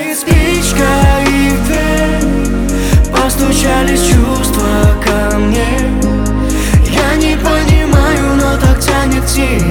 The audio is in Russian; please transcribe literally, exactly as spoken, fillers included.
Горит спичка и в дверь постучались чувства ко мне. Я не понимаю, но так тянет к тебе.